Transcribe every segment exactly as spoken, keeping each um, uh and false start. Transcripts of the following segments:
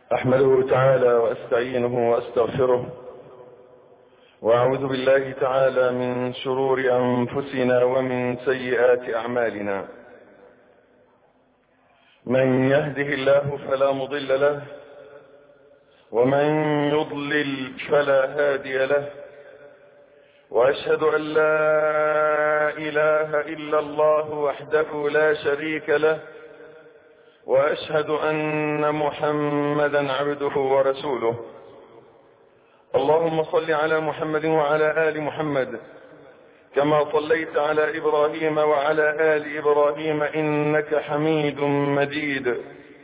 أحمده تعالى وأستعينه وأستغفره، وأعوذ بالله تعالى من شرور أنفسنا ومن سيئات أعمالنا. من يهده الله فلا مضل له، ومن يضلل فلا هادي له، وأشهد أن لا إله إلا الله وحده لا شريك له، وأشهد أن محمدا عبده ورسوله. اللهم صل على محمد وعلى آل محمد كما صليت على إبراهيم وعلى آل إبراهيم إنك حميد مجيد.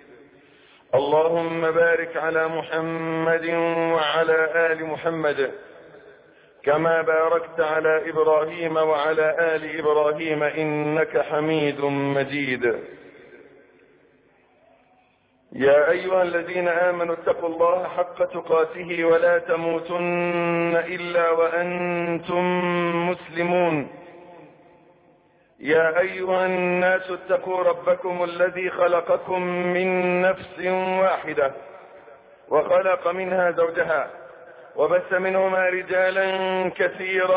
اللهم بارك على محمد وعلى آل محمد كما باركت على إبراهيم وعلى آل إبراهيم إنك حميد مجيد. يا أيها الذين آمنوا اتقوا الله حق تقاته ولا تموتن إلا وأنتم مسلمون. يا أيها الناس اتقوا ربكم الذي خلقكم من نفس واحدة وخلق منها زوجها وبث منهما رجالا كثيرا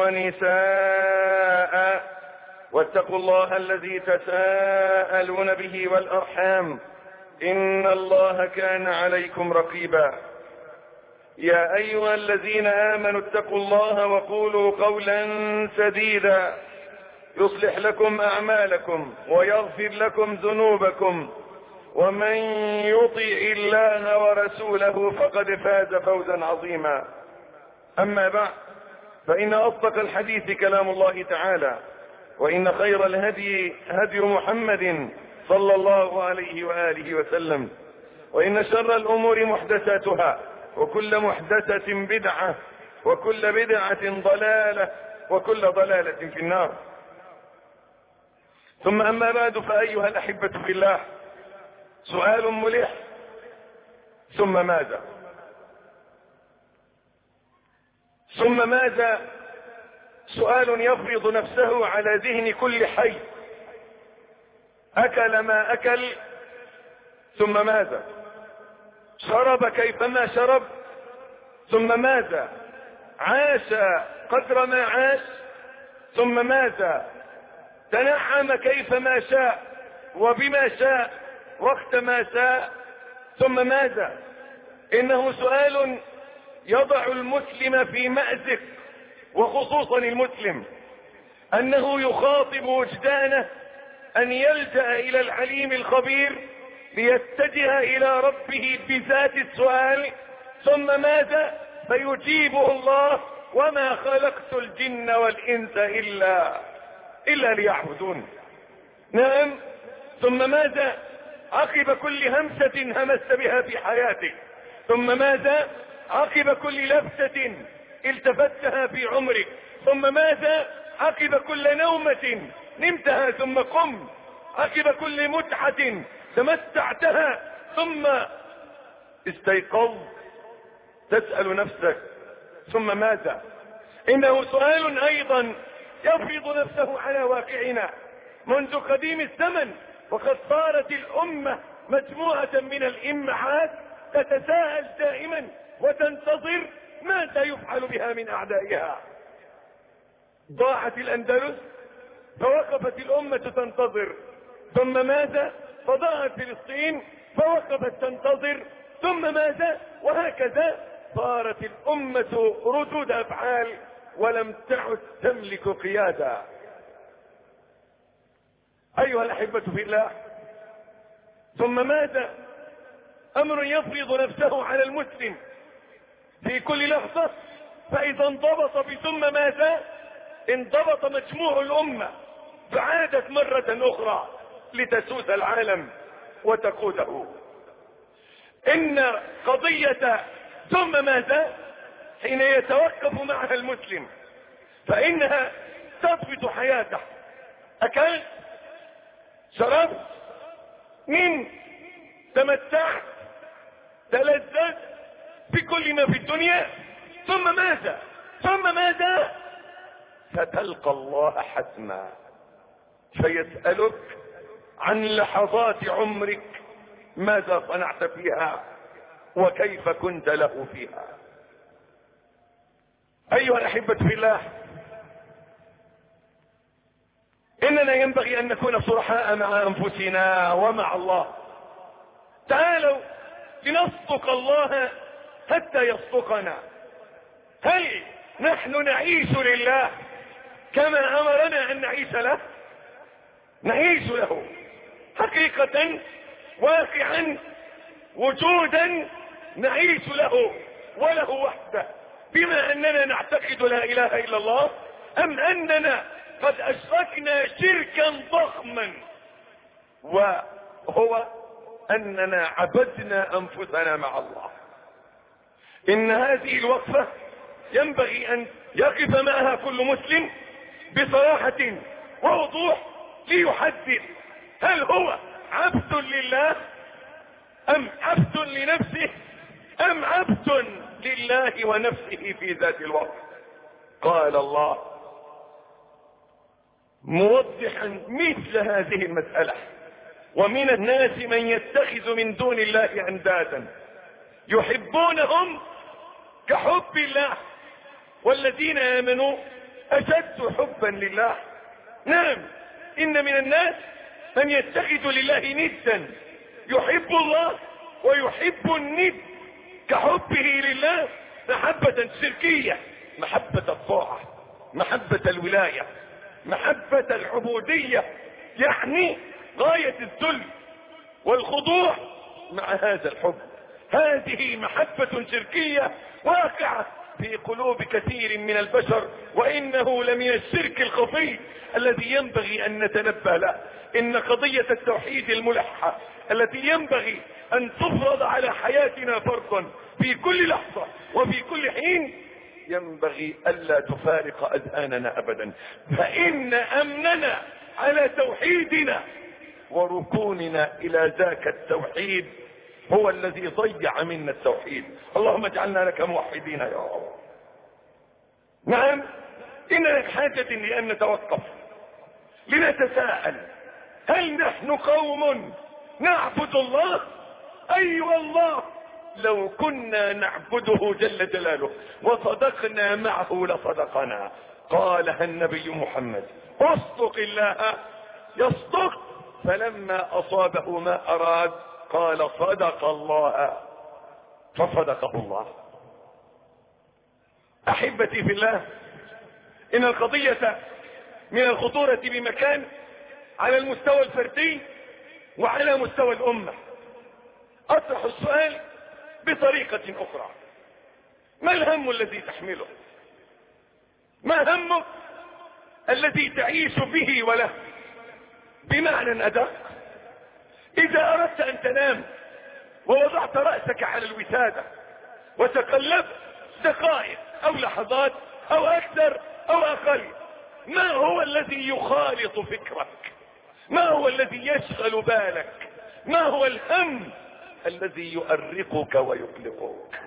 ونساء، واتقوا الله الذي تساءلون به والأرحام إن الله كان عليكم رقيبا. يا أيها الذين آمنوا اتقوا الله وقولوا قولا سديدا يصلح لكم أعمالكم ويغفر لكم ذنوبكم، ومن يطع الله ورسوله فقد فاز فوزا عظيما. أما بعد، فإن أصدق الحديث كلام الله تعالى، وإن خير الهدي هدي محمد صلى الله عليه وآله وسلم، وإن شر الأمور محدثاتها، وكل محدثة بدعة، وكل بدعة ضلالة، وكل ضلالة في النار. ثم أما بعد، فأيها الأحبة في الله، سؤال ملح: ثم ماذا؟ ثم ماذا سؤال يفرض نفسه على ذهن كل حي. أكل ما أكل، ثم ماذا؟ شرب كيفما شرب، ثم ماذا؟ عاش قدر ما عاش، ثم ماذا؟ تنعم كيفما شاء وبما شاء وقت ما شاء، ثم ماذا؟ إنه سؤال يضع المسلم في مأزق، وخصوصا المسلم، أنه يخاطب وجدانه أن يلجأ إلى العليم الخبير ليتجه إلى ربه بذات السؤال: ثم ماذا؟ فيجيبه الله: وما خلقت الجن والإنس إلا إلا ليعبدون. نعم، ثم ماذا؟ عقب كل همسة همست بها في حياتك، ثم ماذا؟ عقب كل لفتة التفتها في عمرك، ثم ماذا؟ عقب كل نومة نمتها ثم قم، عقب كل متعة تمتعتها ثم استيقظ، تسأل نفسك: ثم ماذا؟ إنه سؤال أيضا يفرض نفسه على واقعنا منذ قديم الزمن، وقد صارت الأمة مجموعة من الإمعات تتساءل دائما وتنتظر ماذا يفعل بها من أعدائها. ضاعت الأندلس فوقفت الأمة تنتظر، ثم ماذا؟ فضاعت فلسطين فوقفت تنتظر، ثم ماذا؟ وهكذا صارت الأمة ردود أفعال ولم تعد تملك قيادة. أيها الأحبة في الله، ثم ماذا؟ أمر يفرض نفسه على المسلم في كل لحظة، فإذا انضبط بثم ماذا انضبط مجموع الأمة، فعادت مرة أخرى لتسوس العالم وتقوده. إن قضية ثم ماذا حين يتوقف معها المسلم فإنها تضبط حياته. أكلت، شربت، نمت، تمتعت، تلذذت بكل ما في الدنيا، ثم ماذا؟ ثم ماذا؟ ستلقى الله حتما فيسألك عن لحظات عمرك ماذا صنعت فيها. وكيف كنت له فيها. أيها الأحبة في الله، إننا ينبغي أن نكون صرحاء مع أنفسنا ومع الله. تعالوا لنصدق الله حتى يصدقنا. هل نحن نعيش لله كما أمرنا أن نعيش له؟ نعيش له حقيقة، واقعا، وجودا، نعيش له وله وحده، بما أننا نعتقد لا إله إلا الله، أم أننا قد أشركنا شركا ضخما وهو أننا عبدنا أنفسنا مع الله. إن هذه الوقفة ينبغي أن يقف معها كل مسلم بصراحة ووضوح ليحدد هل هو عبد لله أم عبد لنفسه أم عبد لله ونفسه في ذات الوقت. قال الله موضحا مثل هذه المسألة: ومن الناس من يتخذ من دون الله أندادا يحبونهم كحب الله والذين آمنوا أشد حبا لله. نعم، إن من الناس من يتخذ لله ندا يحب الله ويحب الند كحبه لله محبة شركية، محبة الطاعة، محبة الولاية، محبة العبودية، يعني غاية الذل والخضوع مع هذا الحب. هذه محبة شركية واقعة في قلوب كثير من البشر، وإنه لمن الشرك الخفي الذي ينبغي أن نتنبه له. إن قضية التوحيد الملحة التي ينبغي أن تفرض على حياتنا فرضا في كل لحظة وفي كل حين ينبغي ألا تفارق أذهاننا أبدا، فإن أمننا على توحيدنا وركوننا إلى ذاك التوحيد هو الذي ضيع منا التوحيد. اللهم اجعلنا لك موحدين يا رب. نعم، إننا بحاجة لأن نتوقف لنتساءل: هل نحن قوم نعبد الله؟ أي والله لو كنا نعبده جل جلاله وصدقنا معه لصدقنا. قالها النبي محمد: اصدق الله يصدق. فلما أصابه ما أراد قال: صدق الله، فصدقه الله. أحبتي في الله، إن القضية من الخطورة بمكان على المستوى الفردي وعلى مستوى الأمة. أطرح السؤال بطريقة أخرى: ما الهم الذي تحمله؟ ما همك الذي تعيش به وله؟ بمعنى أدق، إذا أردت أن تنام ووضعت رأسك على الوسادة وتقلبت دقائق أو لحظات أو أكثر أو أقل، ما هو الذي يخالط فكرك؟ ما هو الذي يشغل بالك؟ ما هو الهم الذي يؤرقك ويقلقك؟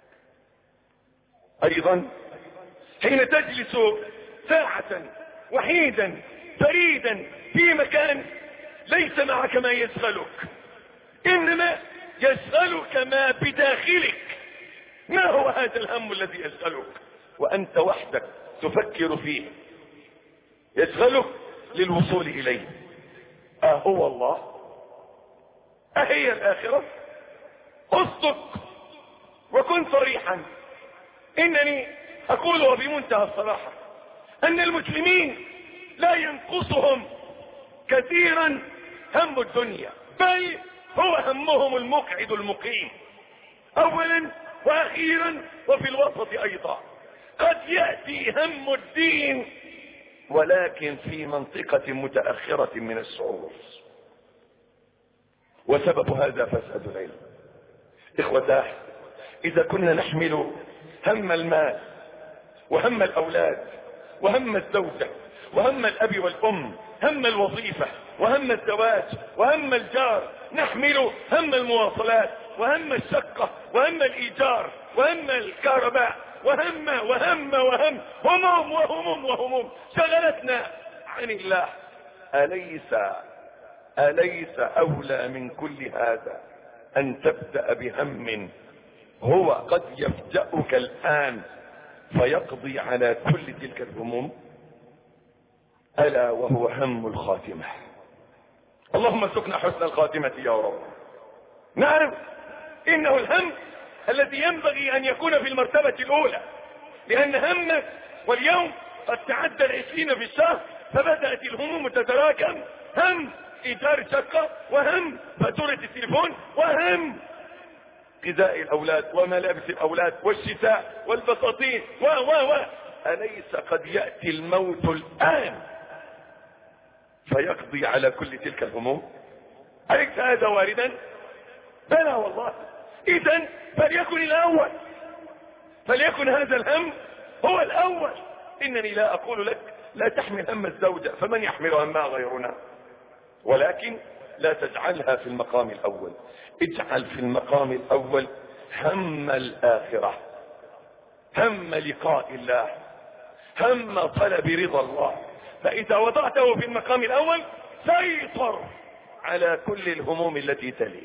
أيضا حين تجلس ساعة وحيدا فريدا في مكان ليس معك ما يشغلك، إنما يشغلك ما بداخلك. ما هو هذا الهم الذي يشغلك وأنت وحدك تفكر فيه؟ يشغلك للوصول إليه. أهو الله؟ أهي الآخرة؟ اصدق وكن صريحا. إنني أقول بمنتهى الصراحة أن المسلمين لا ينقصهم كثيرا هم الدنيا، بل هو همهم المقعد المقيم أولا وأخيرا وفي الوسط أيضا. قد يأتي هم الدين ولكن في منطقة متأخرة من الشعور، وسبب هذا فساد العلم. إخوتاه، إذا كنا نحمل هم المال وهم الأولاد وهم الزوجة وهم الأب والأم، هم الوظيفة وهم الزواج وهم الجار، نحمل هم المواصلات وهم الشقة وهم الإيجار وهم الكهرباء وهم وهم وهم هموم وهموم وهموم شغلتنا عن الله. أليس أليس أولى من كل هذا أن تبدأ بهم هو قد يفجأك الآن فيقضي على كل تلك الهموم، ألا وهو هم الخاتمة. اللهم ارزقنا حسن الخاتمة يا رب. نعرف إنه الهم الذي ينبغي أن يكون في المرتبة الأولى، لأن همك واليوم قد تعدى العشرين في الشهر، فبدأت الهموم تتراكم، هم إيجار الشقة، وهم فاتورة التليفون، وهم غذاء الأولاد وملابس الأولاد والشتاء والبساطين و و و أليس قد يأتي الموت الآن فيقضي على كل تلك الهموم؟ أليس هذا واردا؟ بلى والله. إذن فليكن الأول، فليكن هذا الهم هو الأول. إنني لا أقول لك لا تحمل هم الزوجة، فمن يحمل همها غيرنا، ولكن لا تجعلها في المقام الأول. اجعل في المقام الأول هم الآخرة، هم لقاء الله، هم طلب رضا الله. فإذا وضعته في المقام الأول سيطر على كل الهموم التي تليه.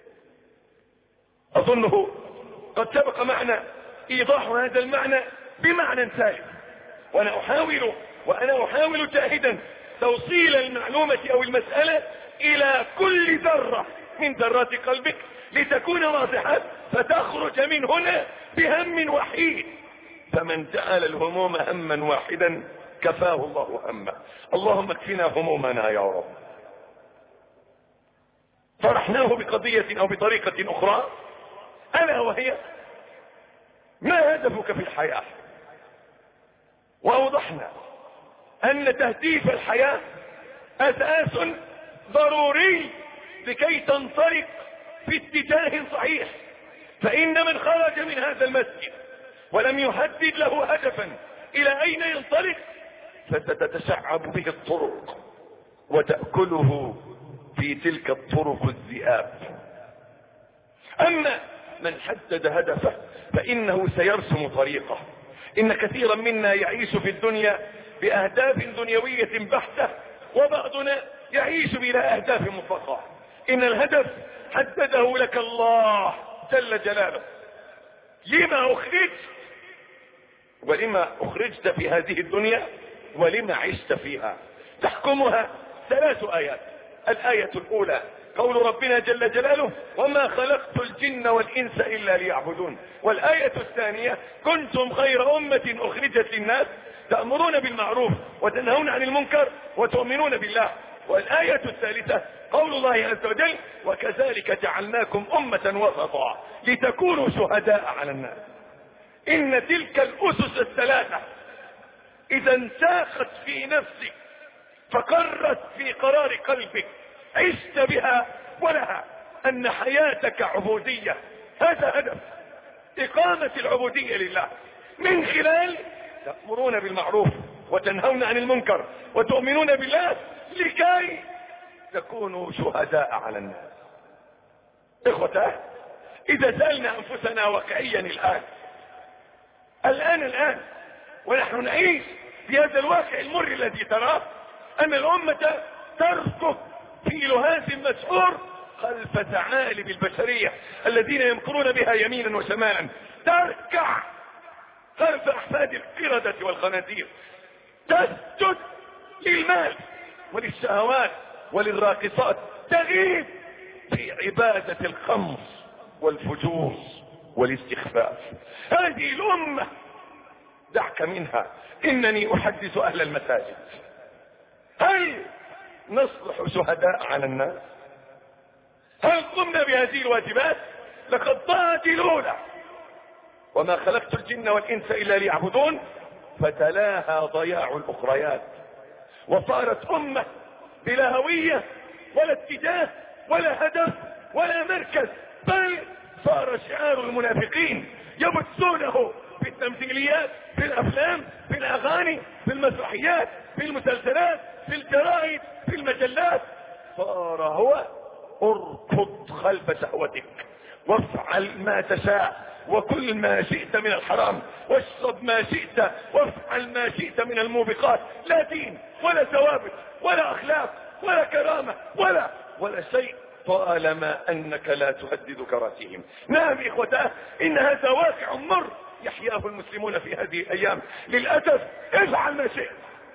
أظنه قد سبق معنا إيضاح هذا المعنى بمعنى ثالث، وأنا أحاول وأنا أحاول جاهدا توصيل المعلومة أو المسألة إلى كل ذرة من ذرات قلبك لتكون واضحة، فتخرج من هنا بهم وحيد. فمن جعل الهموم هما واحدا كفاه الله همه. اللهم اكفنا همومنا يا رب. طرحناه بقضية أو بطريقة أخرى، ألا وهي ما هدفك في الحياة؟ وأوضحنا أن تهديف الحياة أساس ضروري لكي تنطلق في اتجاه صحيح. فإن من خرج من هذا المسجد ولم يحدد له هدفا إلى أين ينطلق فستتشعب به الطرق وتأكله في تلك الطرق الذئاب. أما من حدد هدفه فإنه سيرسم طريقه. إن كثيرا منا يعيش في الدنيا بأهداف دنيوية بحتة، وبعضنا يعيش بلا أهداف مطلقة. إن الهدف حدده لك الله جل جلاله. لما أخرجت ولما أخرجت في هذه الدنيا ولما عشت فيها، تحكمها ثلاث آيات. الآية الأولى قول ربنا جل جلاله وما خلقت الجن والإنس إلا ليعبدون. والآية الثانية كنتم خير أمة أخرجت للناس تأمرون بالمعروف وتنهون عن المنكر وتؤمنون بالله. والآية الثالثة قول الله عز وجل وكذلك جعلناكم أمة وسطا لتكونوا شهداء على الناس. إن تلك الأسس الثلاثة إذا انساخت في نفسك فقرت في قرار قلبك عشت بها ولها أن حياتك عبودية. هذا هدف إقامة العبودية لله من خلال تأمرون بالمعروف وتنهون عن المنكر وتؤمنون بالله لكي تكونوا شهداء على الناس. إخوته، إذا سألنا أنفسنا واقعيا الآن الآن الآن ونحن نعيش في هذا الواقع المر الذي تراه، أن الأمة تركض في لهاز مسحور خلف ثعالب البشرية الذين يمكرون بها يمينا وشمالا، تركع خلف أحفاد القردة والخنازير، تسجد للمال وللشهوات وللراقصات، تغيب في عبادة الخمر والفجور والاستخفاف. هذه الأمة دعك منها. إنني أحدث أهل المساجد، هل نصلح شهداء على الناس؟ هل قمنا بهذه الواجبات؟ لقد ضاعت الأولى وما خلقت الجن والإنس إلا ليعبدون، فتلاها ضياع الأخريات، وصارت أمة بلا هوية ولا اتجاه ولا هدف ولا مركز، بل صار شعار المنافقين يبثونه في التمثيليات، في الأفلام، في الأغاني، في المسرحيات، في المسلسلات، في الجرائد، في المجلات. صار هو اركض خلف شهوتك وافعل ما تشاء وكل ما شئت من الحرام واشرب ما شئت وافعل ما شئت من الموبقات. لا دين ولا ثوابت ولا أخلاق ولا كرامة ولا ولا شيء. طالما انك لا تهدد كراتهم. نعم اخوتاه، ان هذا واقع مر يحياه المسلمون في هذه الايام للاسف. افعل ما شئت،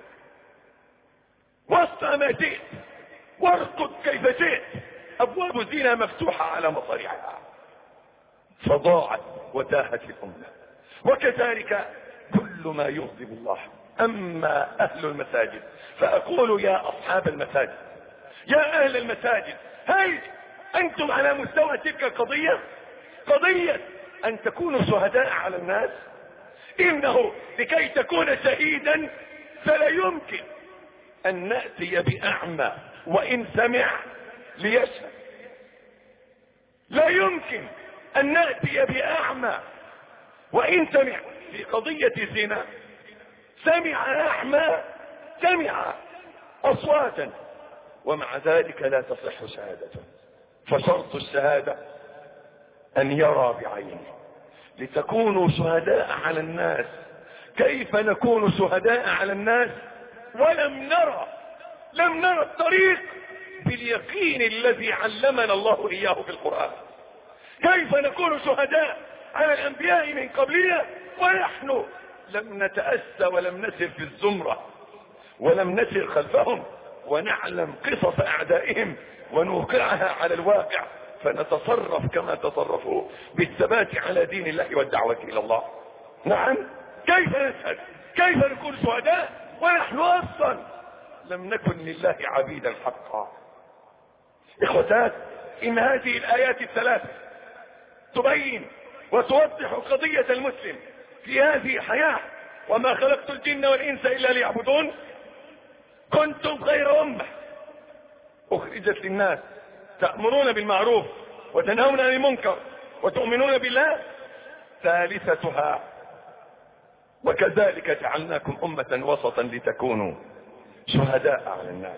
واصنع ما شئت، وارقد كيف شئت، ابواب الزنا مفتوحة على مصاريعها، فضاعت وتاهت الامة. وكذلك كل ما يغضب الله. اما اهل المساجد فاقول يا اصحاب المساجد، يا اهل المساجد، هل انتم على مستوى تلك القضية؟ قضية ان تكونوا شهداء على الناس. انه لكي تكون شهيدا فلا يمكن ان نأتي باعمى وان سمع ليشهد. لا يمكن ان نأتي باعمى وان سمع. في قضية زنا سمع اعمى، سمع اصواتا، ومع ذلك لا تصح شهادته. فشرط الشهادة ان يرى بعينه. لتكونوا شهداء على الناس. كيف نكون شهداء على الناس ولم نرى لم نرى الطريق باليقين الذي علمنا الله اياه في القرآن؟ كيف نكون شهداء على الانبياء من قبلنا ونحن لم نتأسى ولم نسر في الزمرة ولم نسر خلفهم ونعلم قصص اعدائهم ونوقعها على الواقع فنتصرف كما تصرفوا بالثبات على دين الله والدعوة الى الله؟ نعم، كيف نشهد؟ كيف نكون شهداء ونحن اصلا لم نكن لله عبيدا حقا؟ اخوتات، ان هذه الايات الثلاث تبين وتوضح قضية المسلم في هذه الحياة. وما خلقت الجن والانس الا ليعبدون. كنتم خير امة اخرجت للناس تأمرون بالمعروف وتنهون عن المنكر وتؤمنون بالله. ثالثتها وكذلك جعلناكم أمة وسطا لتكونوا شهداء على الناس.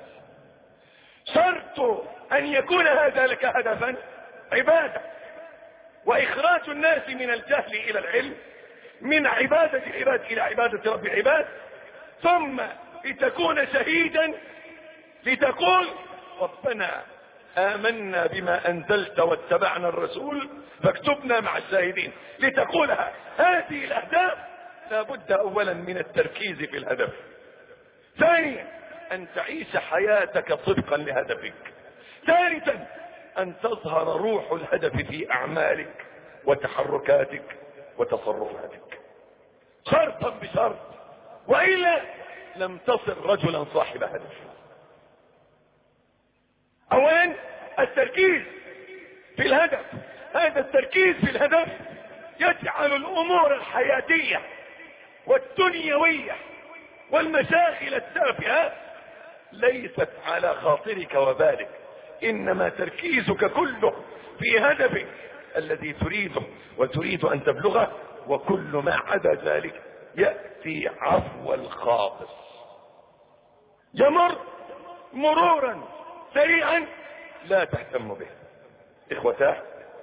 شرط أن يكون هذا لك هدفا عبادة، وإخراج الناس من الجهل إلى العلم، من عبادة العباد إلى عبادة رب العباد. ثم لتكون شهيدا لتقول ربنا آمنا بما أنزلت واتبعنا الرسول فاكتبنا مع الشاهدين. لتقولها. هذه الأهداف لابد أولا من التركيز في الهدف. ثانيا أن تعيش حياتك طبقا لهدفك. ثالثا أن تظهر روح الهدف في أعمالك وتحركاتك وتصرفاتك، شرطا بشرط، وإلا لم تصر رجلا صاحب هدف. اولا التركيز في الهدف. هذا التركيز في الهدف يجعل الامور الحياتية والدنيوية والمشاغل التافهة ليست على خاطرك وبالك، انما تركيزك كله في هدفك الذي تريده وتريد ان تبلغه، وكل ما عدا ذلك يأتي عفو الخاطر، يمر مرورا سريعا لا تهتم به. اخوتاه،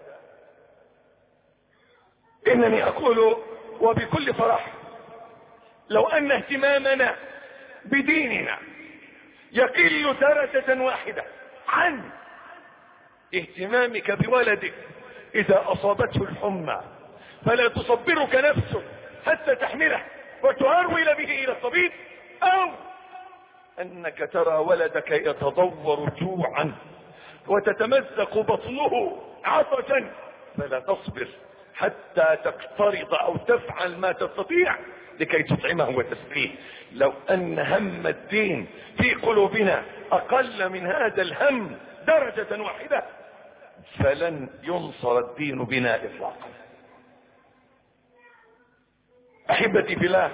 انني اقول وبكل فرح لو ان اهتمامنا بديننا يقل درجة واحدة عن اهتمامك بولدك اذا اصابته الحمى، فلا تصبرك نفسك حتى تحمله وتهرول به الى الطبيب، او انك ترى ولدك يتضور جوعا وتتمزق بطنه عطشا فلا تصبر حتى تقترض او تفعل ما تستطيع لكي تطعمه وتسقيه. لو ان هم الدين في قلوبنا اقل من هذا الهم درجة واحدة فلن ينصر الدين بنا اطلاقا. احبتي في الله،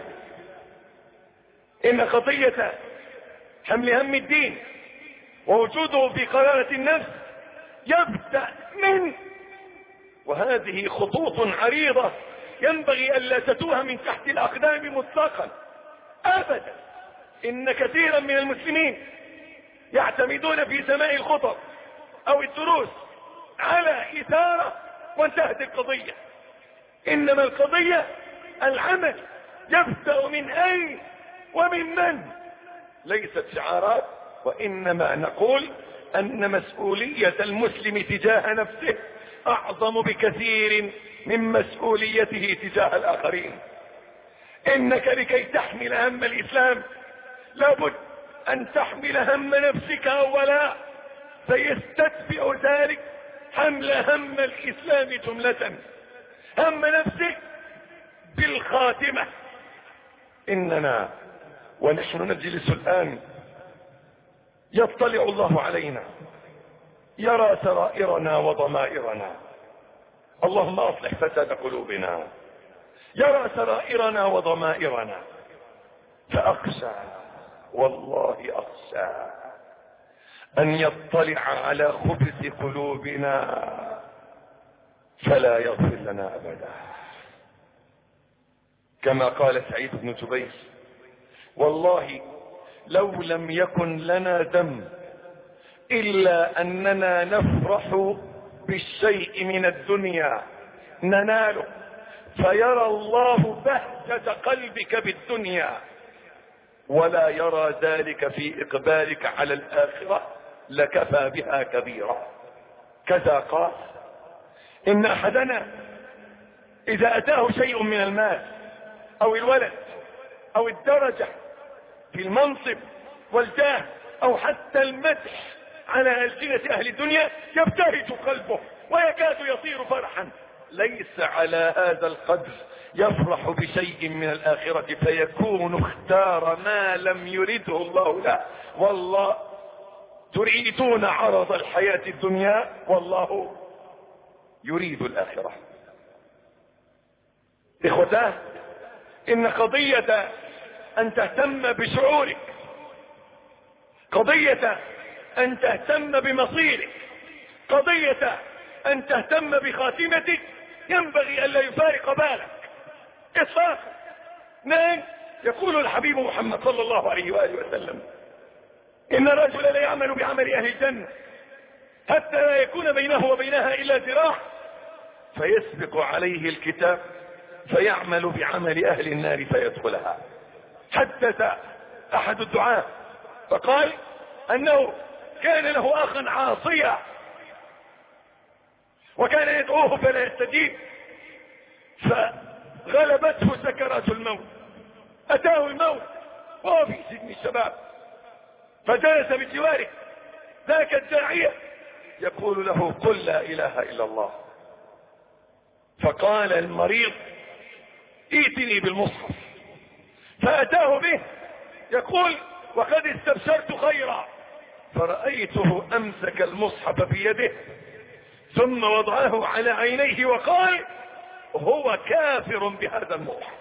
ان قضية حمل هم الدين ووجوده في قرارة النفس يبدأ من، وهذه خطوط عريضة ينبغي ألا تتوه من تحت الأقدام مطلقا أبدا. إن كثيرا من المسلمين يعتمدون في سماع الخطب أو الدروس على إثارة وانتهت القضية. إنما القضية العمل يبدأ من أين ومن من، ليست شعارات، وإنما نقول أن مسؤولية المسلم تجاه نفسه أعظم بكثير من مسؤوليته تجاه الآخرين. إنك لكي تحمل هم الإسلام لابد أن تحمل هم نفسك أولا، فيستتبع ذلك حمل هم الإسلام جملة. هم نفسك بالخاتمة. إننا ونحن نجلس الآن يطلع الله علينا، يرى سرائرنا وضمائرنا. اللهم أصلح فساد قلوبنا. يرى سرائرنا وضمائرنا، فأخشى والله أخشى أن يطلع على خبث قلوبنا فلا يغفر لنا أبدا. كما قال سعيد بن جبير: والله لو لم يكن لنا ذنب إلا أننا نفرح بالشيء من الدنيا نناله، فيرى الله بهجة قلبك بالدنيا ولا يرى ذلك في إقبالك على الآخرة، لكفى بها كبيرا. كذا قال: إن أحدنا إذا أتاه شيء من المال أو الولد أو الدرجة في المنصب والجاه أو حتى المدح على ألسنة أهل الدنيا يبتهج قلبه ويكاد يصير فرحا، ليس على هذا القدر يفرح بشيء من الآخرة فيكون اختار ما لم يرده الله له. والله تريدون عرض الحياة الدنيا والله يريد الآخرة. إخوتاه، إن قضية أن تهتم بشعورك، قضية أن تهتم بمصيرك، قضية أن تهتم بخاتمتك ينبغي أن لا يفارق بالك إطلاقا. نعم، يقول الحبيب محمد صلى الله عليه وآله وسلم: إن الرجل لا يعمل بعمل أهل الجنة حتى لا يكون بينه وبينها إلا ذراع فيسبق عليه الكتاب فيعمل بعمل أهل النار فيدخلها. حدث أحد الدعاة فقال أنه كان له أخا عاصيا وكان يدعوه فلا يستجيب، فغلبته سكرات الموت، أتاه الموت وهو في سجن الشباب، فجلس بجواره ذاك الداعية يقول له: قل لا إله إلا الله. فقال المريض: ائتني بالمصحف، فأتاه به يقول: وقد استبشرت خيرا. فرأيته أمسك المصحف بيده ثم وضعه على عينيه وقال: هو كافر بهذا المصحف.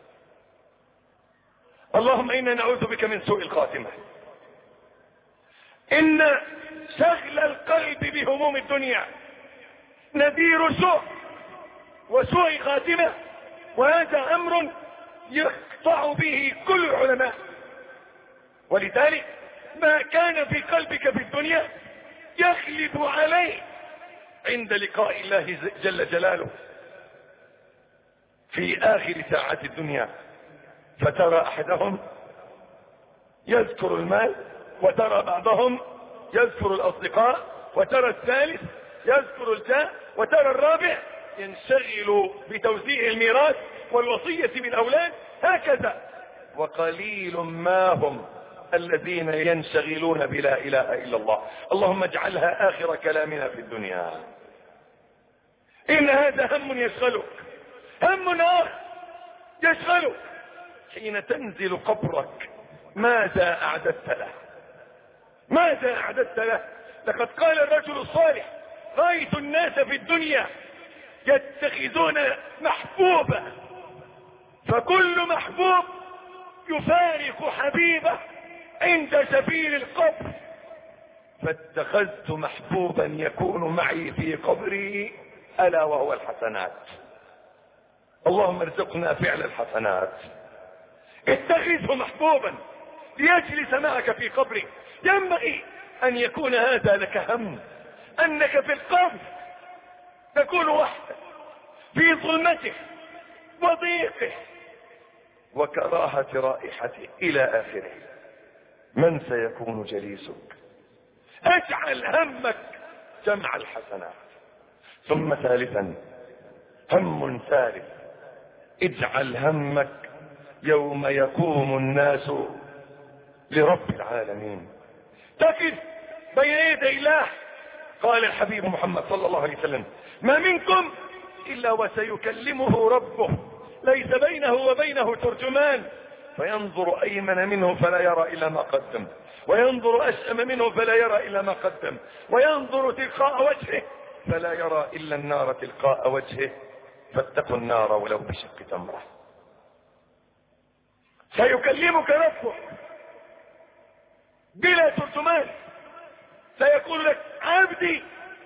اللهم إنا نعوذ بك من سوء الخاتمة. إن شغل القلب بهموم الدنيا نذير سوء وسوء خاتمة، وهذا أمر يقطع به كل العلماء. ولذلك ما كان في قلبك في الدنيا يغلب عليه عند لقاء الله جل جلاله في آخر ساعات الدنيا. فترى أحدهم يذكر المال، وترى بعضهم يذكر الأصدقاء، وترى الثالث يذكر الجاه، وترى الرابع ينشغل بتوزيع الميراث والوصية بالأولاد، هكذا. وقليل ما هم الذين ينشغلون بلا إله إلا الله. اللهم اجعلها آخر كلامنا في الدنيا. إن هذا هم يشغلك، هم آخر يشغلك حين تنزل قبرك. ماذا أعددت له؟ ماذا أعددت له؟ لقد قال الرجل الصالح: رأيت الناس في الدنيا يتخذون محبوبا، فكل محبوب يفارق حبيبه عند سبيل القبر، فاتخذت محبوبا يكون معي في قبري ألا وهو الحسنات. اللهم ارزقنا فعل الحسنات. اتخذه محبوبا ليجلس معك في قبرك. ينبغي أن يكون هذا لك هم، أنك في القبر تكون وحدك في ظلمته وضيقه وكراهة رائحته إلى آخره. من سيكون جليسك؟ اجعل همك جمع الحسنات. ثم ثالثا هم ثالث، اجعل همك يوم يقوم الناس لرب العالمين، تقف بين يدي الله. قال الحبيب محمد صلى الله عليه وسلم: ما منكم الا وسيكلمه ربه ليس بينه وبينه ترجمان، فينظر ايمن منه فلا يرى الا ما قدم، وينظر اشأم منه فلا يرى الا ما قدم، وينظر تلقاء وجهه فلا يرى الا النار تلقاء وجهه، فاتقوا النار ولو بشق تمره. سيكلمك ربك بلا ترجمان، سيقول لك: عبدي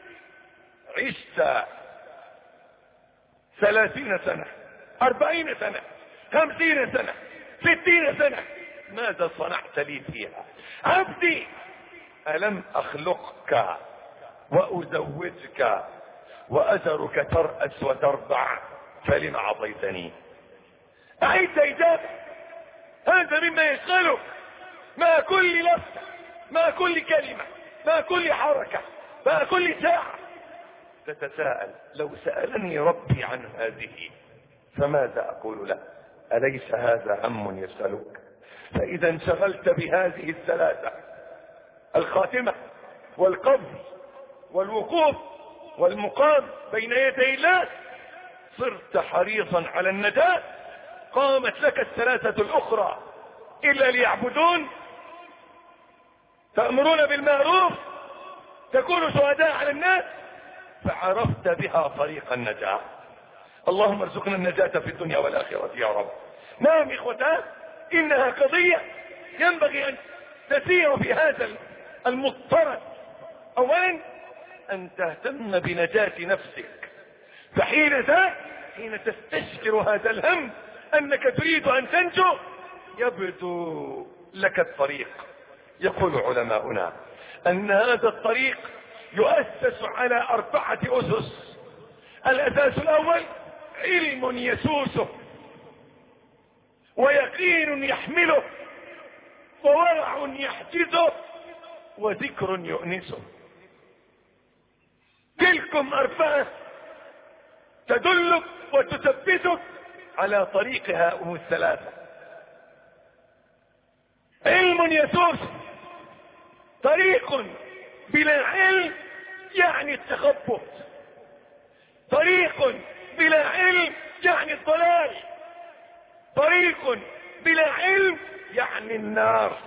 عشت ثلاثين سنة، أربعين سنة، خمسين سنة، ستين سنة، ماذا صنعت لي فيها؟ عبدي ألم أخلقك وأزوجك وأذرك ترأس وتربع، فلم عطيتني؟ أعيد إجابة. هذا مما يشغلك مع كل لفتة، مع كل كلمة، مع كل حركة، مع كل ساعة. تتساءل: لو سألني ربي عن هذه فماذا أقول له؟ أليس هذا هم يسألك؟ فإذا انشغلت بهذه الثلاثة، الخاتمة والقبض والوقوف والمقام بين يدي الله، صرت حريصا على النجاة. قامت لك الثلاثة الأخرى: إلا ليعبدون، تأمرون بالمعروف، تكونوا شهداء على الناس، فعرفت بها طريق النجاة. اللهم ارزقنا النجاة في الدنيا والآخرة يا رب. نعم إخوتان، إنها قضية ينبغي أن تسير في هذا المضطرد. أولا أن تهتم بنجاة نفسك، فحين ذا حين تستشعر هذا الهم أنك تريد أن تنجو يبدو لك الطريق. يقول علماؤنا أن هذا الطريق يؤسس على أربعة أسس. الأساس الأول علم يسوسه، ويقين يحمله، وورع يحجزه، وذكر يؤنسه. تلكم أربعة تدلك وتثبتك على طريق هؤلاء الثلاثة. علم يسوس، طريق بلا علم يعني التخبط، طريق بلا علم يعني الضلال، طريق بلا علم يعني النار.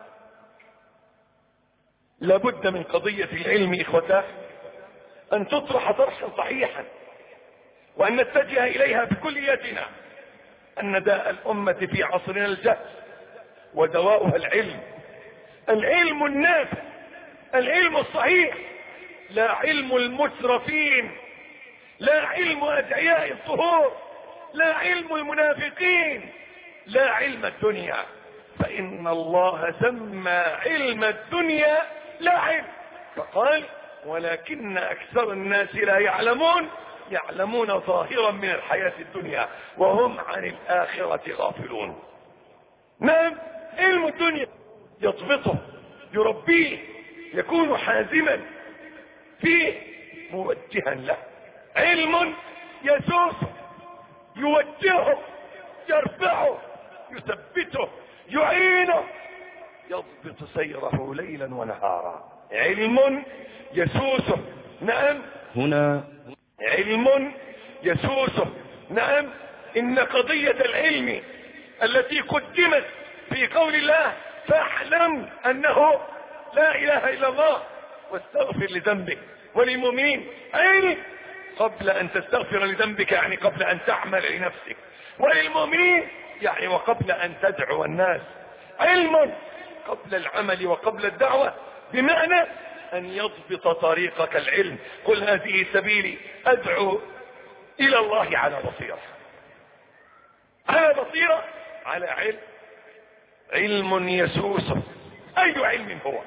لابد من قضية العلم إخوتاه أن تطرح طرحا صحيحا، وأن نتجه إليها بكليتنا. أن داء الأمة في عصرنا الجهل، ودواؤها العلم، العلم النافع، العلم الصحيح، لا علم المسرفين، لا علم أدعياء الظهور، لا علم المنافقين، لا علم الدنيا. فإن الله سمى علم الدنيا لا علم، فقال: ولكن أكثر الناس لا يعلمون، يعلمون ظاهرا من الحياة الدنيا وهم عن الآخرة غافلون. نعم، علم الدنيا يضبطه، يربيه، يكون حازما فيه، موجها له. علم يسوسه، يوجهه، يرفعه، يثبته، يعينه، يضبط سيره ليلا ونهارا. علم يسوسه، نعم هنا علم يسوسه، نعم. إن قضية العلم التي قدمت في قول الله: فاعلم أنه لا إله إلا الله واستغفر لذنبك وللمؤمنين، علم قبل أن تستغفر لذنبك، يعني قبل أن تعمل لنفسك، وللمؤمنين يعني وقبل أن تدعو الناس. علم قبل العمل وقبل الدعوة، بمعنى أن يضبط طريقك العلم. قل هذه سبيلي أدعو إلى الله على بصيرة، على بصيرة، على علم. علم يسوسه. أي علم هو؟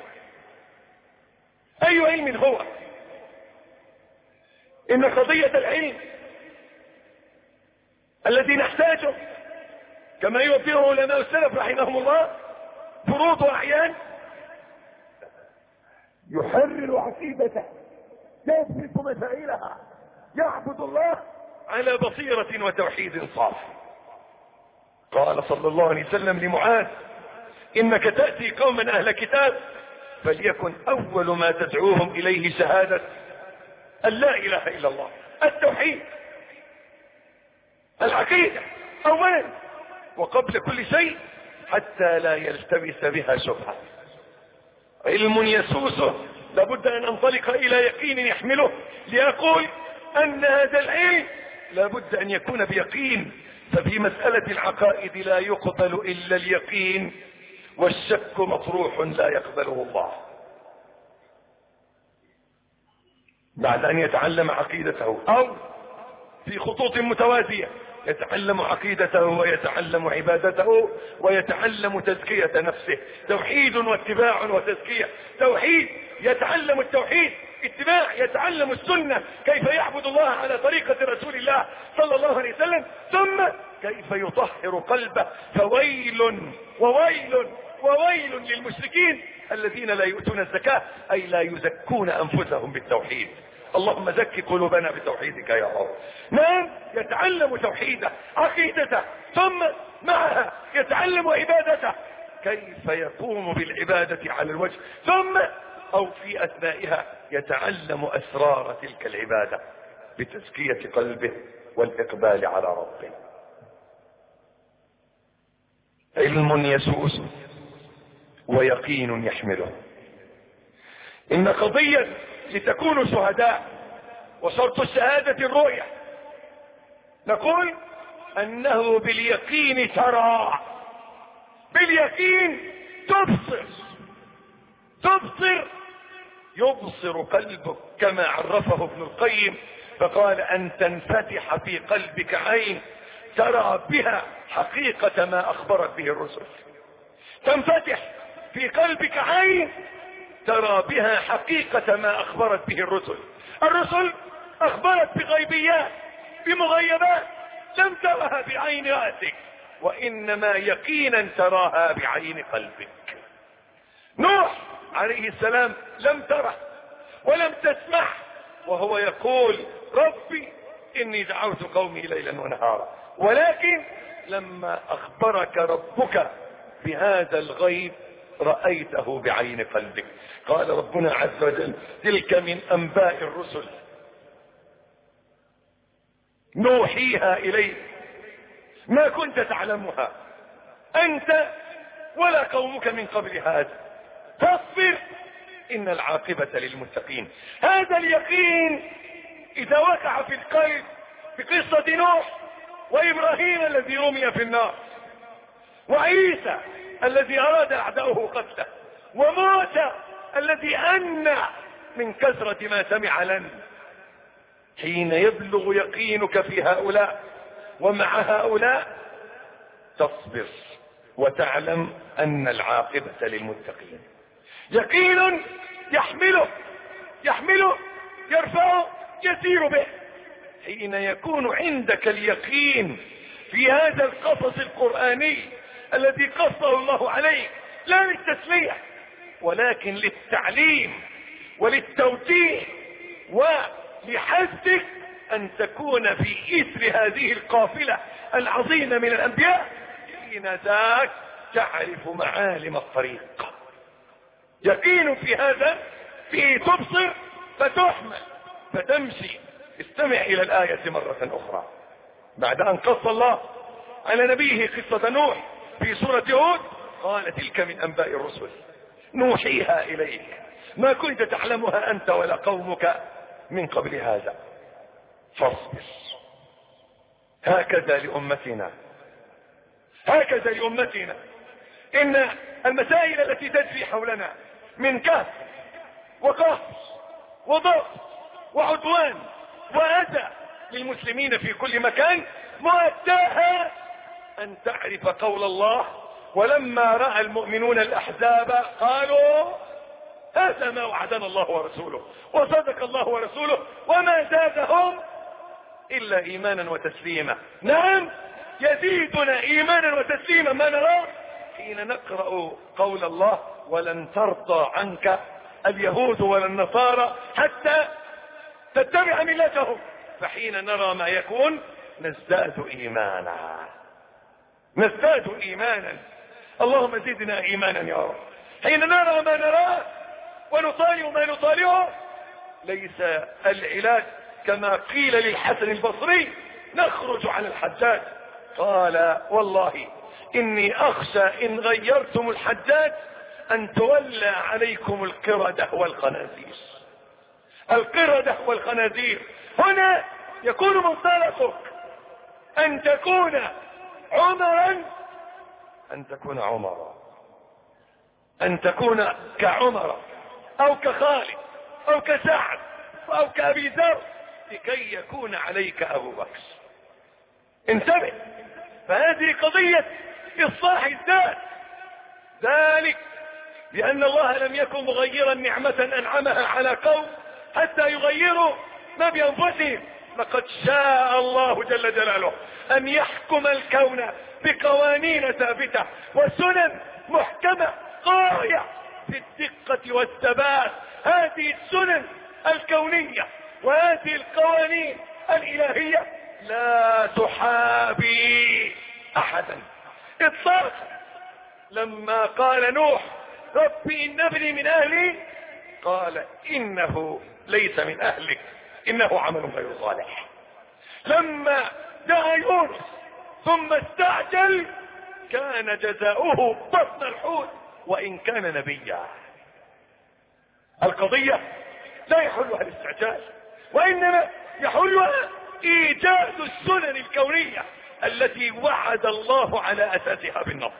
أي علم هو؟ إن قضية العلم الذي نحتاجه كما يوفره علماء السلف رحمهم الله فروض وأعيان، يحرر عقيدته، يثبت مسائلها، يعبد الله على بصيرة وتوحيد صافي. قال صلى الله عليه وسلم لمعاذ: إنك تأتي قوما أهل كتاب فليكن أول ما تدعوهم إليه شهادة أن لا إله إلا الله، التوحيد، العقيدة أولا وقبل كل شيء، حتى لا يلتبس بها شبهة. علم يسوسه لابد أن أنطلق إلى يقين يحمله ليقول أن هذا العلم لابد أن يكون بيقين. ففي مسألة العقائد لا يقبل إلا اليقين، والشك مطروح لا يقبله الله. بعد أن يتعلم عقيدته أو في خطوط متوازية يتعلم عقيدته ويتعلم عبادته ويتعلم تزكية نفسه، توحيد واتباع وتزكية. توحيد يتعلم التوحيد، اتباع يتعلم السنة كيف يعبد الله على طريقة رسول الله صلى الله عليه وسلم، ثم كيف يطهر قلبه. فويل وويل وويل للمشركين الذين لا يؤتون الزكاة، أي لا يزكون أنفسهم بالتوحيد. اللهم زكي قلوبنا بتوحيدك يا رب. نعم، يتعلم توحيده عقيدته، ثم معها يتعلم عبادته كيف يقوم بالعبادة على الوجه، ثم أو في أثنائها يتعلم أسرار تلك العبادة بتزكية قلبه والإقبال على ربه. علم يسوسه ويقين يحمله. إن قضية لتكونوا شهداء، وشرط الشهادة الرؤية. نقول أنه باليقين ترى، باليقين تبصر، تبصر يبصر قلبك كما عرفه ابن القيم فقال: أن تنفتح في قلبك عين ترى بها حقيقة ما أخبرت به الرسل. تنفتح في قلبك عين ترى بها حقيقة ما أخبرت به الرسل. الرسل أخبرت بغيبيات، بمغيبات لم ترها بعين رأسك، وإنما يقينا تراها بعين قلبك. نوح عليه السلام لم تره ولم تسمع وهو يقول: ربي إني دعوت قومي ليلا ونهارا، ولكن لما أخبرك ربك بهذا الغيب رأيته بعين قلبك. قال ربنا عز وجل: تلك من أنباء الرسل نوحيها إليك ما كنت تعلمها أنت ولا قومك من قبل هذا فاصبر إن العاقبة للمتقين. هذا اليقين إذا وقع في القلب بقصة نوح وإبراهيم الذي رمي في النار، وعيسى الذي أراد أعداؤه قتله، وموسى الذي أنى من كثرة ما سمع لنا، حين يبلغ يقينك في هؤلاء ومع هؤلاء تصبر وتعلم أن العاقبة للمتقين. يقين يحمله يحمله يرفعه يسير به. حين يكون عندك اليقين في هذا القصص القرآني الذي قصه الله عليك، لا للتسليح ولكن للتعليم وللتوجيه ولحثك أن تكون في إثر هذه القافلة العظيمة من الأنبياء، حين ذاك تعرف معالم الطريق. يقين في هذا فيه تبصر فتحمل فتمشي. استمع إلى الآية مرة أخرى. بعد أن قص الله على نبيه قصة نوح في سورة هود قال: تلك من أنباء الرسل نوحيها إليك ما كنت تعلمها أنت ولا قومك من قبل هذا فاصبر. هكذا لأمتنا هكذا لأمتنا إن المسائل التي تجري حولنا من كهف وقهر وضغط وعدوان وأذى للمسلمين في كل مكان مؤداها أن تعرف قول الله: ولما رأى المؤمنون الأحزاب قالوا هذا ما وعدنا الله ورسوله وصدق الله ورسوله وما زادهم إلا إيمانا وتسليما. نعم، يزيدنا إيمانا وتسليما ما نراه حين نقرأ قول الله: ولن ترضى عنك اليهود ولا النصارى حتى تتبع ملتهم. فحين نرى ما يكون نزداد ايمانا، نزداد ايمانا. اللهم زدنا ايمانا يا رب. حين نرى ما نراه ونطالع ما نطالعه ليس العلاج كما قيل للحسن البصري نخرج على الحجاج، قال والله اني اخشى ان غيرتم الحجاج ان تولى عليكم القردة والخنازير. القردة والخنازير. هنا يكون منطلقك ان تكون عمرا، ان تكون عمرا، ان تكون كعمر او كخالد او كسعد او كأبي ذر لكي يكون عليك ابو بكر. انتبه، فهذه قضية اصلاح الذات. ذلك لان الله لم يكن مغيرا نعمة انعمها على قوم حتى يغيروا ما بانفسهم. لقد شاء الله جل جلاله ان يحكم الكون بقوانين ثابتة وسنن محكمة غاية في الدقة والثبات. هذه السنن الكونية وهذه القوانين الالهية لا تحابي احدا اطلاقا. لما قال نوح ربي ان ابني من اهلي، قال انه ليس من اهلك انه عمل غير صالح. لما دعا يونس ثم استعجل كان جزاؤه بطن الحوت وان كان نبيا. القضية لا يحلها الاستعجال وانما يحلها ايجاد السنن الكونية التي وعد الله على اساسها بالنصر،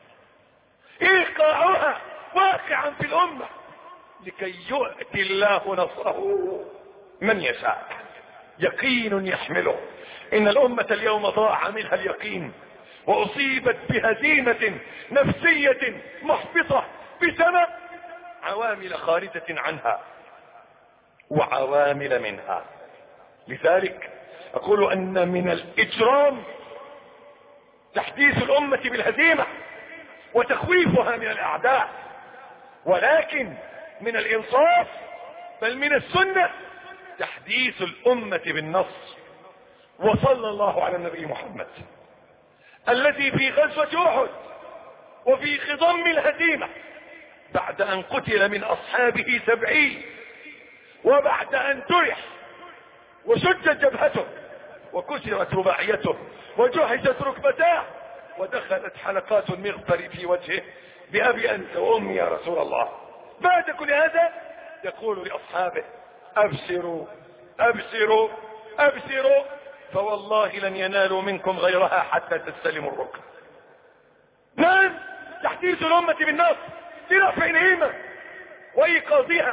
ايقاعها واقعا في الامة لكي يؤتي الله نصره من يشاء. يقين يحمله. ان الامة اليوم ضاع منها اليقين واصيبت بهزيمة نفسية محبطة بسبب عوامل خارجة عنها وعوامل منها. لذلك اقول ان من الاجرام تحديث الامة بالهزيمة وتخويفها من الاعداء، ولكن من الانصاف بل من السنة تحديث الامة بالنصر. وصلى الله على النبي محمد الذي في غزوة احد وفي خضم الهزيمة بعد ان قتل من اصحابه سبعين وبعد ان جرح وشجت جبهته وكسرت رباعيته وجحشت ركبتاه ودخلت حلقات المغفر في وجهه بأبي أنت وأمي يا رسول الله. بعد كل هذا يقول لأصحابه أبشروا أبشروا أبشروا فوالله لن ينالوا منكم غيرها حتى تستلموا الركن. نعم، تحديث الأمة بالنصر لرفع الهمة وإيقاظها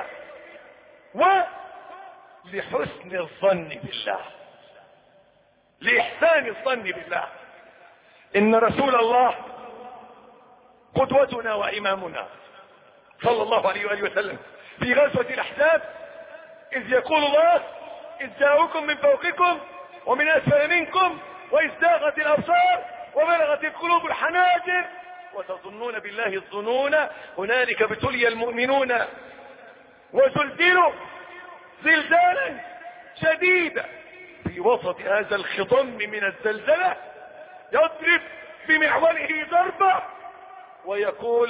ولحسن الظن بالله، لإحسان الظن بالله. إن رسول الله قدوتنا وإمامنا صلى الله عليه وآله وسلم في غزوة الأحزاب إذ يقول الله إذ جاءوكم من فوقكم ومن أسفل منكم وإذ زاغت الأبصار وبلغت القلوب الحناجر وتظنون بالله الظنون هنالك ابتلي المؤمنون وزلزلوا زلزالا شديدا. في وسط هذا الخضم من الزلزلة يضرب بمعوله ضربة ويقول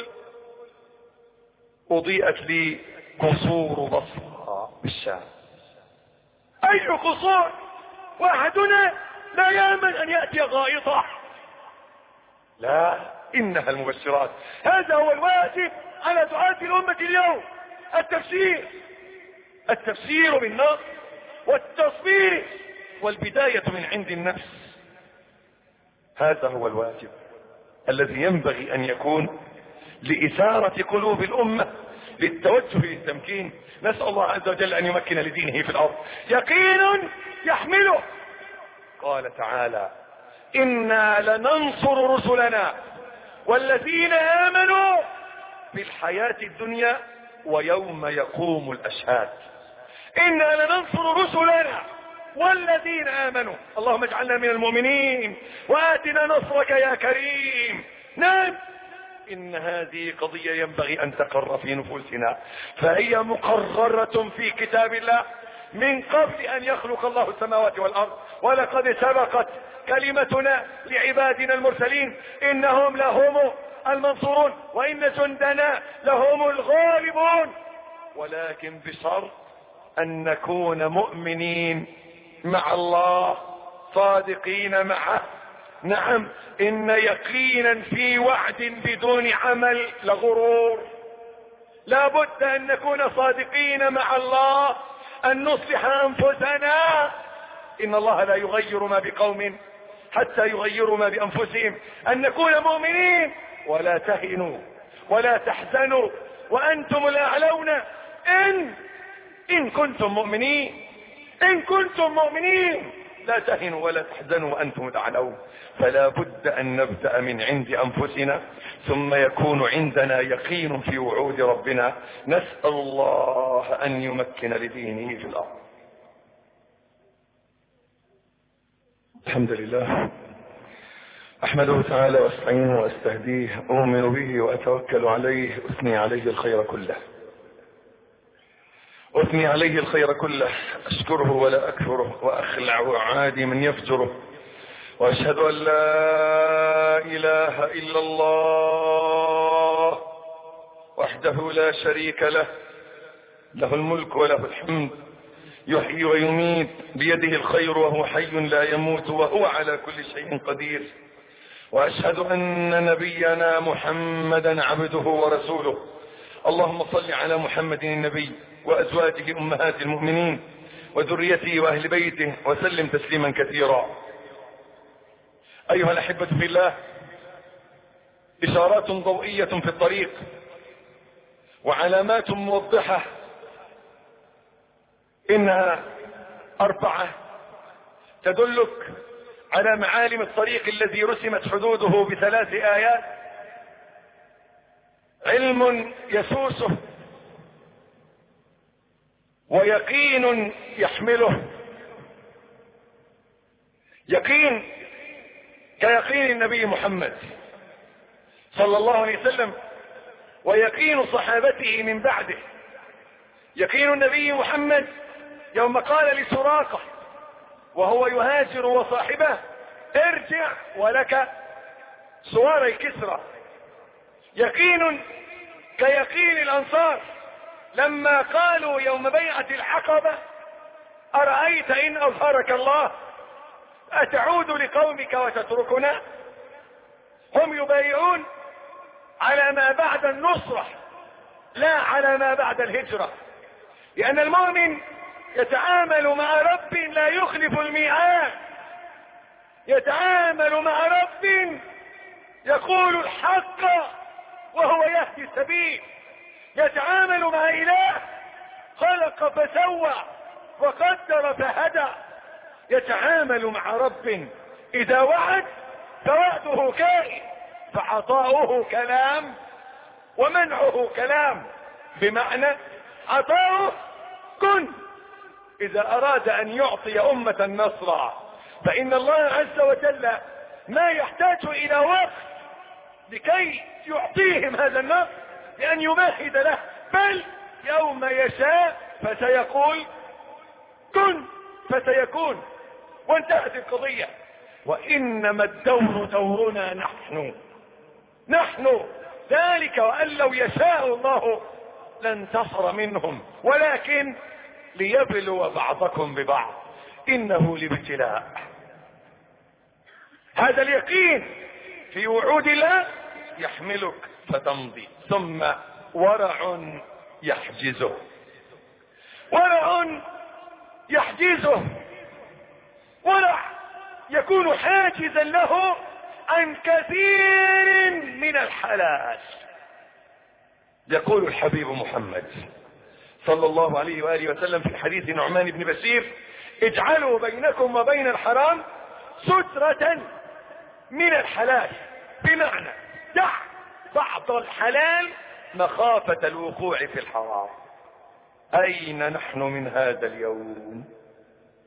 أضيئت لي قصور بصرى بالشام. أي قصور؟ واحدنا لا يأمن أن يأتي غائطة. لا، إنها المبشرات. هذا هو الواجب على دعاة الأمة اليوم، التفسير التفسير بالنص والتصوير والبداية من عند النفس. هذا هو الواجب الذي ينبغي أن يكون لإثارة قلوب الأمة للتوجه للتمكين. نسأل الله عز وجل أن يمكن لدينه في الأرض. يقين يحمله. قال تعالى إنا لننصر رسلنا والذين آمنوا في الحياة الدنيا ويوم يقوم الأشهاد. إنا لننصر رسلنا والذين آمنوا. اللهم اجعلنا من المؤمنين وآتنا نصرك يا كريم. نعم، إن هذه قضية ينبغي أن تقر في نفوسنا، فهي مقررة في كتاب الله من قبل أن يخلق الله السماوات والأرض. ولقد سبقت كلمتنا لعبادنا المرسلين إنهم لهم المنصورون وإن جندنا لهم الغالبون، ولكن بشرط أن نكون مؤمنين مع الله صادقين معه. نعم، إن يقينا في وعد بدون عمل لغرور. لا بد أن نكون صادقين مع الله، أن نصلح أنفسنا. إن الله لا يغير ما بقوم حتى يغيروا ما بأنفسهم. أن نكون مؤمنين ولا تهنوا ولا تحزنوا وأنتم الأعلون إن إن كنتم مؤمنين. إن كنتم مؤمنين لا تهنوا ولا تحزنوا وأنتم الأعلون. فلا بد أن نبدأ من عند أنفسنا ثم يكون عندنا يقين في وعود ربنا. نسأل الله أن يمكن لدينه في الأرض. الحمد لله، أحمده تعالى واستعينه واستهديه، أؤمن به وأتوكل عليه، أثني عليه الخير كله أثني عليه الخير كله أشكره ولا أكفره، وأخلع وأعادي من يفجره، وأشهد أن لا إله إلا الله وحده لا شريك له، له الملك وله الحمد، يحيي ويميت، بيده الخير وهو حي لا يموت، وهو على كل شيء قدير. وأشهد أن نبينا محمدا عبده ورسوله. اللهم صل على محمد النبي وأزواجه أمهات المؤمنين وذريته وأهل بيته وسلم تسليما كثيرا. أيها الأحبة في الله، إشارات ضوئية في الطريق وعلامات موضحة، إنها أربعة تدلك على معالم الطريق الذي رسمت حدوده بثلاث آيات. علم يسوسه، ويقين يحمله. يقين كيقين النبي محمد صلى الله عليه وسلم، ويقين صحابته من بعده. يقين النبي محمد يوم قال لسراقة وهو يهاجر وصاحبه: ارجع ولك سواري كسرى. يقين كيقين الأنصار لما قالوا يوم بيعة العقبة: أرأيت إن أظهرك الله أتعود لقومك وتتركنا؟ هم يبايعون على ما بعد النصرة لا على ما بعد الهجرة، لأن المؤمن يتعامل مع رب لا يخلف الميعاد، يتعامل مع رب يقول الحق وهو يهدي السبيل، يتعامل مع إله خلق فسوى وقدر فهدى، يتعامل مع رب إذا وعد فوعده كائن، فعطاؤه كلام ومنعه كلام، بمعنى عطاؤه كن. إذا أراد أن يعطي أمة النصر فإن الله عز وجل ما يحتاج إلى وقت لكي يعطيهم هذا النصر لأن يمهد له، بل يوم يشاء فسيقول كن فسيكون، وانتهت القضية. وإنما الدور دورنا نحن نحن ذلك، وأن لو يشاء الله لانتصر منهم، ولكن ليبلو بعضكم ببعض، إنه لابتلاء. هذا اليقين في وعود الله يحملك فتمضي. ثم ورع يحجزه، ورع يحجزه، ورع يكون حاجزا له عن كثير من الحلال. يقول الحبيب محمد صلى الله عليه وآله وسلم في حديث نعمان بن بشير: اجعلوا بينكم وبين الحرام سترة من الحلال، بمعنى دع بعض الحلال مخافة الوقوع في الحرام. أين نحن من هذا اليوم؟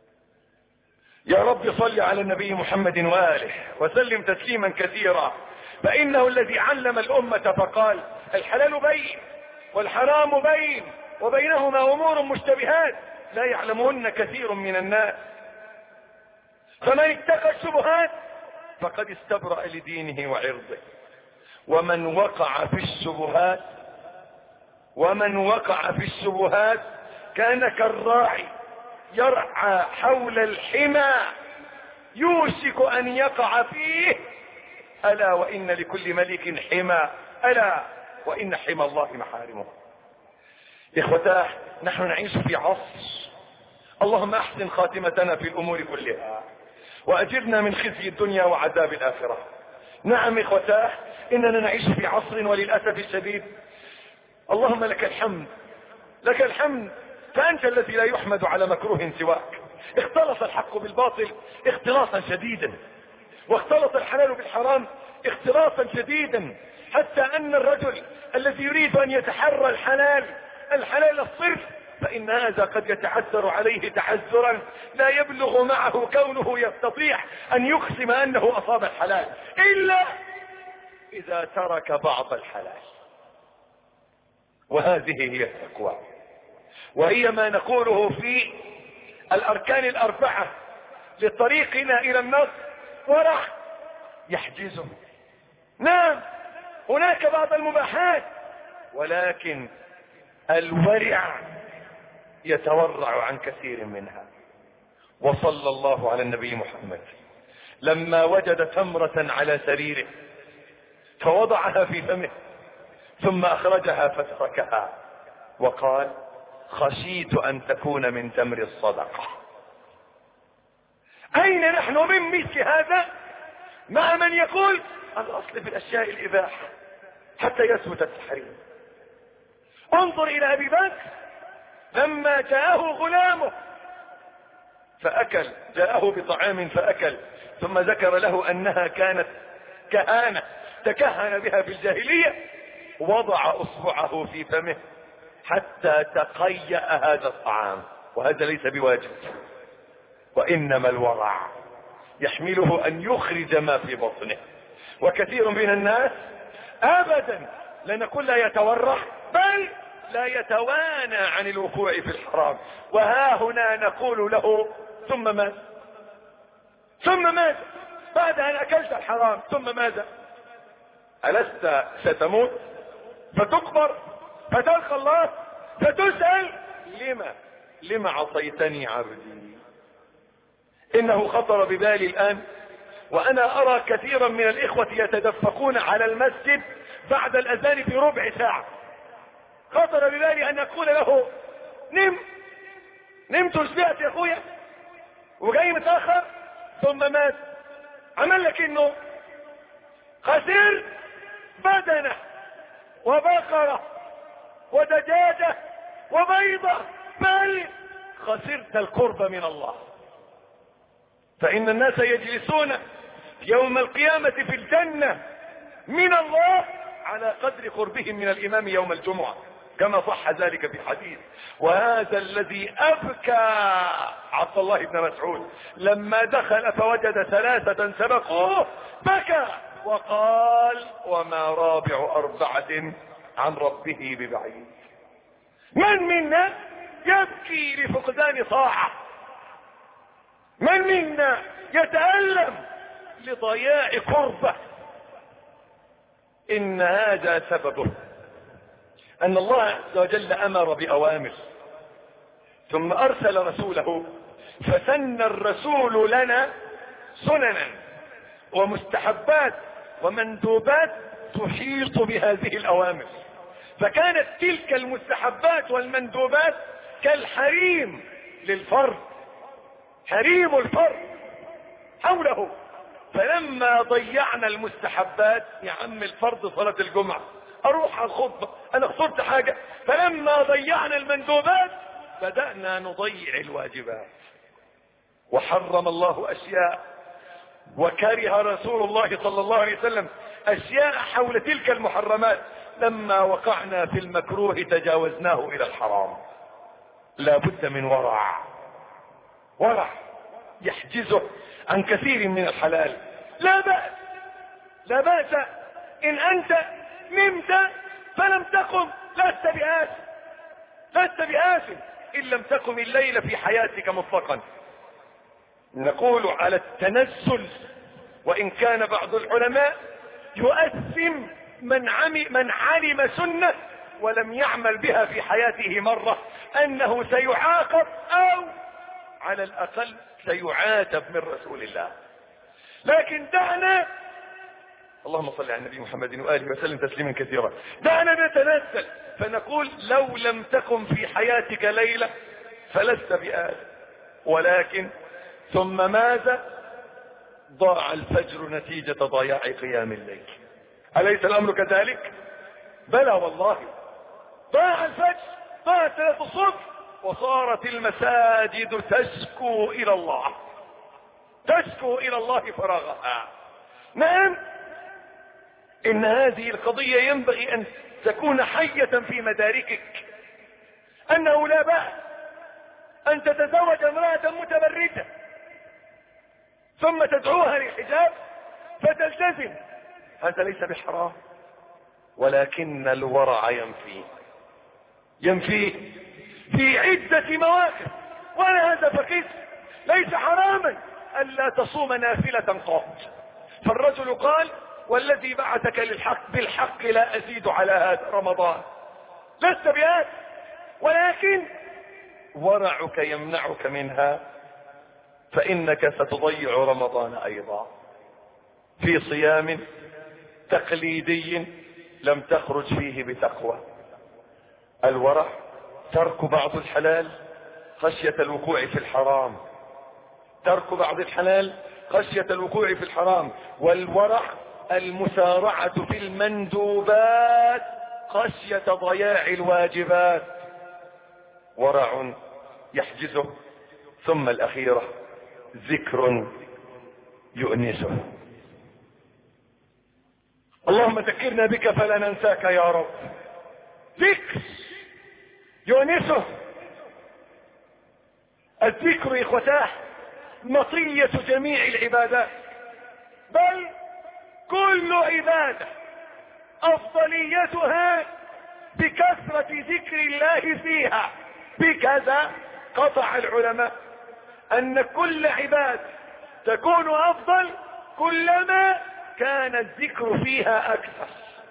يا رب صل على النبي محمد وآله وسلم تسليما كثيرا. فإنه الذي علم الأمة فقال الحلال بين والحرام بين وبينهما أمور مشتبهات لا يعلمهن كثير من الناس، فمن اتقى الشبهات فقد استبرأ لدينه وعرضه، ومن وقع في الشبهات ومن وقع في الشبهات كان كالراعي يرعى حول الحمى يوشك أن يقع فيه، ألا وإن لكل ملك حمى، ألا وإن حمى الله محارمه. إخوتاه، نحن نعيش في عصر، اللهم أحسن خاتمتنا في الأمور كلها وأجرنا من خزي الدنيا وعذاب الآخرة. نعم إخوتاه، إننا نعيش في عصر وللأسف الشديد اللهم لك الحمد لك الحمد فأنت الذي لا يحمد على مكروه سواك. اختلط الحق بالباطل اختلاطا شديدا، واختلط الحلال بالحرام اختلاطا شديدا، حتى أن الرجل الذي يريد أن يتحرى الحلال الحلال الصرف فإن هذا قد يتعذر عليه تعذرا لا يبلغ معه كونه يستطيع أن يقسم أنه أصاب الحلال إلا إذا ترك بعض الحلال. وهذه هي التقوى، وهي ما نقوله في الأركان الأربعة لطريقنا إلى النصر. ورع يحجزه، نعم هناك بعض المباحات، ولكن الورع يتورع عن كثير منها. وصلى الله على النبي محمد لما وجد تمرة على سريره فوضعها في فمه ثم أخرجها فتركها وقال خشيت أن تكون من تمر الصدقة. أين نحن من مثل هذا مع من يقول الأصل في الأشياء الإباحة حتى يثبت التحريم؟ انظر إلى أبي بكر لما جاءه غلامه فأكل، جاءه بطعام فأكل، ثم ذكر له أنها كانت كهانة تكهن بها في الجاهلية، وضع أصبعه في فمه حتى تقيأ هذا الطعام، وهذا ليس بواجب، وإنما الورع يحمله أن يخرج ما في بطنه. وكثير من الناس أبدا لا نقول لا يتورع، بل لا يتوانى عن الوقوع في الحرام. وها هنا نقول له ثم ماذا؟ ثم ماذا بعد أن أكلت الحرام؟ ثم ماذا؟ ألست ستموت فتقبر فتلقى الله فتسأل لما لما عصيتني عبدي؟ إنه خطر ببالي الآن وأنا أرى كثيرا من الإخوة يتدفقون على المسجد بعد الأذان بربع ساعة. خطر ببالي أن أقول له نم نمت وشبعت يا أخويا وجاي متأخر، ثم مات عمل لك إنه خسر بدنه وبقرة ودجاجة وبيضة، بل خسرت القرب من الله. فإن الناس يجلسون يوم القيامة في الجنة من الله على قدر قربهم من الإمام يوم الجمعة كما صح ذلك في حديث. وهذا الذي أبكى عبد الله بن مسعود لما دخل فوجد ثلاثة سبقوه بكى وقال وما رابع أربعة عن ربه ببعيد. من منا يبكي لفقدان طاعة؟ من منا يتألم لضياع قربه؟ إن هذا سببه أن الله عز وجل أمر بأوامر ثم أرسل رسوله، فسن الرسول لنا سننا ومستحبات ومندوبات تحيط بهذه الأوامر، فكانت تلك المستحبات والمندوبات كالحريم للفرد، حريم الفرد حوله. فلما ضيعنا المستحبات يا عم الفرض صلاة الجمعة اروح على الخطبة انا خسرت حاجة، فلما ضيعنا المندوبات بدأنا نضيع الواجبات. وحرم الله اشياء وكره رسول الله صلى الله عليه وسلم اشياء حول تلك المحرمات، لما وقعنا في المكروه تجاوزناه الى الحرام. لا بد من ورع، ورع يحجزه عن كثير من الحلال. لا بأس لا بأس إن أنت نمت فلم تقم لست بآثم، لست بآثم إن لم تقم الليل في حياتك مطلقا. نقول على التنزل، وإن كان بعض العلماء يؤثم من عمل, من علم سنة ولم يعمل بها في حياته مرة، أنه سيعاقب أو على الأقل سيعاتب من رسول الله. لكن دعنا، اللهم صل على النبي محمد وآله وسلم تسليما كثيرا، دعنا نتنزل فنقول لو لم تكن في حياتك ليلة فلست بآثم، ولكن ثم ماذا؟ ضاع الفجر نتيجة ضياع قيام الليل. أليس الأمر كذلك؟ بلى والله، ضاع الفجر، ضاعت صلاة الصبح، وصارت المساجد تشكو إلى الله، تشكو إلى الله فراغها. نعم، إن هذه القضية ينبغي أن تكون حية في مداركك، أنه لا بأس أن تتزوج امرأة متبرجة ثم تدعوها للحجاب فتلتزم، هذا ليس بحرام، ولكن الورع ينفيه ينفيه في عدة مواقف. ولا هذا فقط، ليس حراما ألا تصوم نافلة قط، فالرجل قال والذي بعثك للحق بالحق لا أزيد على هذا رمضان، لست بهذا، ولكن ورعك يمنعك منها، فإنك ستضيع رمضان أيضا في صيام تقليدي لم تخرج فيه بتقوى. الورع ترك بعض الحلال خشية الوقوع في الحرام، ترك بعض الحلال خشية الوقوع في الحرام. والورع المسارعة في المندوبات خشية ضياع الواجبات. ورع يحجزه. ثم الأخيرة ذكر يؤنسه. اللهم ذكرنا بك فلا ننساك يا رب. ذكر يؤنسه. الذكر إخوتاه مطية جميع العبادات، بل كل عبادة أفضليتها بكثرة ذكر الله فيها. بكذا قطع العلماء أن كل عبادة تكون أفضل كلما كان الذكر فيها أكثر.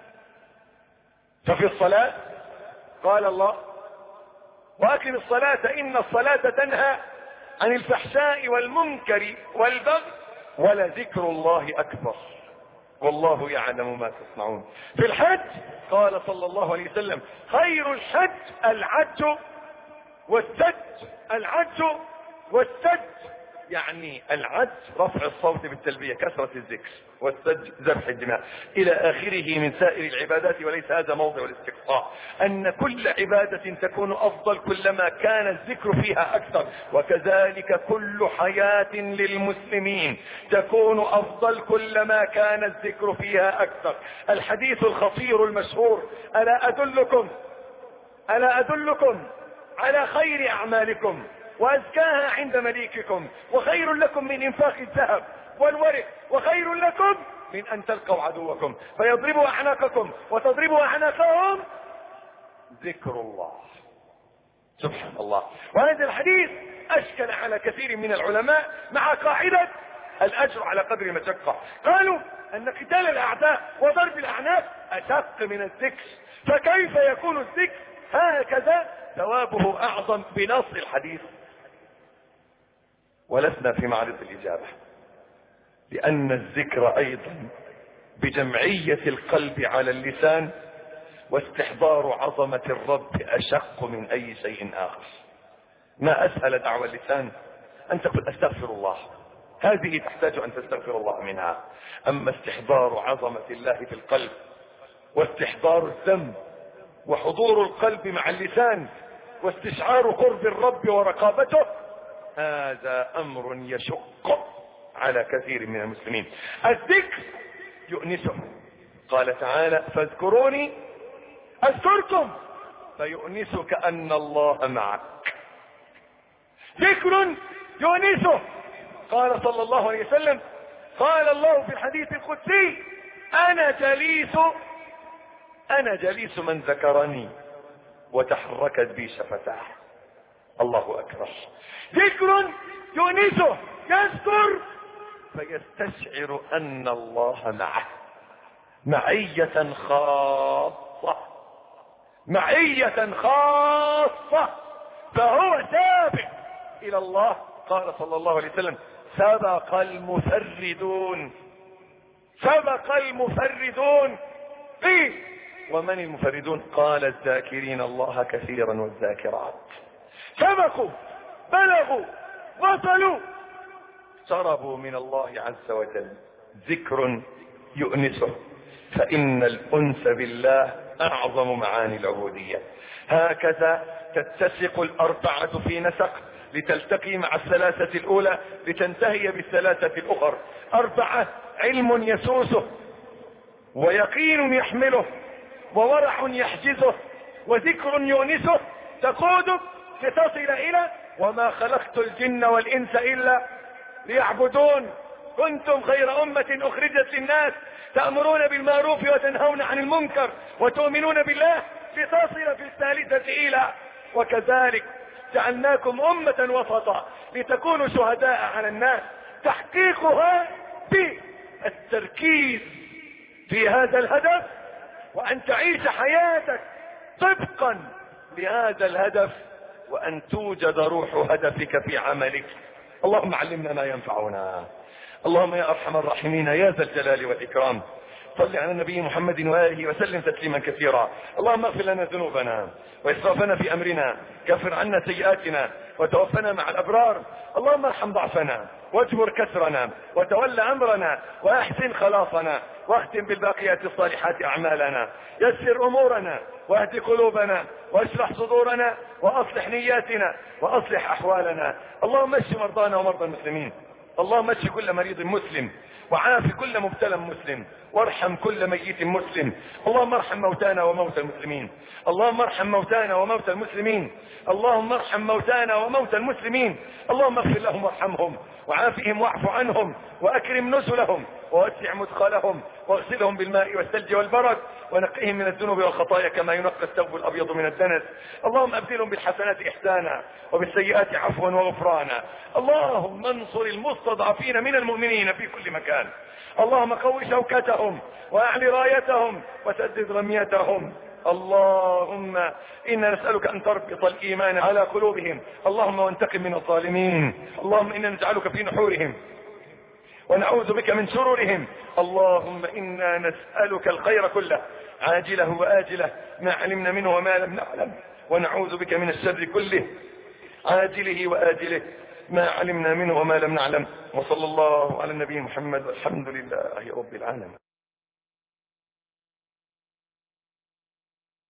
ففي الصلاة قال الله وأقم الصلاة إن الصلاة تنهى عن الفحشاء والمنكر والبغي ولذكر الله أكبر والله يعلم ما تصنعون. في الحج قال صلى الله عليه وسلم خير الحج العج والسج. العج والسج يعني العج رفع الصوت بالتلبية كثرة الذكر، والسج ذبح الدماء إلى آخره من سائر العبادات. وليس هذا موضع الاستقصاء، أن كل عبادة تكون أفضل كلما كان الذكر فيها أكثر. وكذلك كل حياة للمسلمين تكون أفضل كلما كان الذكر فيها أكثر. الحديث الخطير المشهور ألا أدلكم ألا أدلكم على خير أعمالكم وأزكاها عند مليككم وخير لكم من إنفاق الذهب والورق وخير لكم من أن تلقوا عدوكم فيضربوا أعناقكم وتضربوا أعناقهم ذكر الله. سبحان الله. وهذا الحديث أشكل على كثير من العلماء مع قاعدة الأجر على قدر المشقة. قالوا أن قتال الأعداء وضرب الأعناق أشق من الذكر، فكيف يكون الذكر هكذا ثوابه أعظم بنص الحديث؟ ولسنا في معرض الإجابة، لأن الذكر أيضا بجمعية القلب على اللسان واستحضار عظمة الرب أشق من أي شيء آخر. ما أسهل دعوى اللسان أن تقول أستغفر الله، هذه تحتاج أن تستغفر الله منها. أما استحضار عظمة الله في القلب واستحضار الذنب وحضور القلب مع اللسان واستشعار قرب الرب ورقابته، هذا أمر يشق على كثير من المسلمين. الذكر يؤنسه. قال تعالى فاذكروني أذكركم فيؤنسك أن الله معك. ذكر يؤنسه. قال صلى الله عليه وسلم قال الله في الحديث القدسي انا جليس انا جليس من ذكرني وتحركت بي شفتاه. الله اكبر. ذكر يونسه، يذكر فيستشعر ان الله معه معية خاصة، معية خاصة، فهو سابق الى الله. قال صلى الله عليه وسلم: سبق المفردون، سبق المفردون. قيل: ومن المفردون؟ قال: الذاكرين الله كثيرا والذاكرات. سبقوا، بلغوا، وصلوا، اقتربوا من الله عز وجل. ذكر يؤنسه، فإن الأنس بالله أعظم معاني العبودية. هكذا تتسق الأربعة في نسق لتلتقي مع الثلاثة الأولى لتنتهي بالثلاثة الأخر. أربعة: علم يسوسه، ويقين يحمله، وورع يحجزه، وذكر يونسه، تقودك لتصل إلى وما خلقت الجن والإنس إلا ليعبدون. كنتم خير أمة أخرجت للناس تأمرون بالمعروف وتنهون عن المنكر وتؤمنون بالله، لتصل في الثالثة إلى وكذلك جعلناكم أمة وسطا لتكونوا شهداء على الناس. تحقيقها بالتركيز في هذا الهدف، وأن تعيش حياتك طبقا لهذا الهدف، وأن توجد روح هدفك في عملك. اللهم علمنا ما ينفعنا. اللهم يا أرحم الراحمين يا ذا الجلال والإكرام، صل على النبي محمد وآله وسلم تسليما كثيرا. اللهم اغفر لنا ذنوبنا وإسرافنا في أمرنا، كفر عنا سيئاتنا وتوفنا مع الأبرار. اللهم ارحم ضعفنا واجبر كسرنا وتولى أمرنا وأحسن خلاصنا، واختم بالباقيات الصالحات أعمالنا. يسر أمورنا واهد قلوبنا واشرح صدورنا وأصلح نياتنا وأصلح أحوالنا. اللهم اشف مرضانا ومرضى المسلمين. اللهم اشف كل مريض مسلم، وعاف كل مبتلى مسلم، وارحم كل ميت مسلم. اللهم ارحم موتانا وموتى المسلمين. اللهم ارحم موتانا وموتى المسلمين. اللهم ارحم موتانا وموتى المسلمين. اللهم اغفر لهم وارحمهم وعافهم واعف عنهم واكرم نزلهم ووسع مدخلهم واغسلهم بالماء والثلج والبرد ونقهم من الذنوب والخطايا كما ينقى الثوب الابيض من الدنس. اللهم ابدلهم بالحسنات احسانا وبالسيئات عفوا وغفرانا. اللهم انصر المستضعفين من المؤمنين في كل مكان. اللهم قو شوكتهم واعل رايتهم وسدد رميتهم. اللهم إنا نسألك أن تربط الإيمان على قلوبهم. اللهم وانتقم من الظالمين. اللهم إنا نجعلك في نحورهم ونعوذ بك من شرورهم. اللهم إنا نسألك الخير كله عاجله وآجله ما علمنا منه وما لم نعلم، ونعوذ بك من الشر كله عاجله وآجله ما علمنا منه وما لم نعلم. وصلى الله على النبي محمد والحمد لله رب العالمين.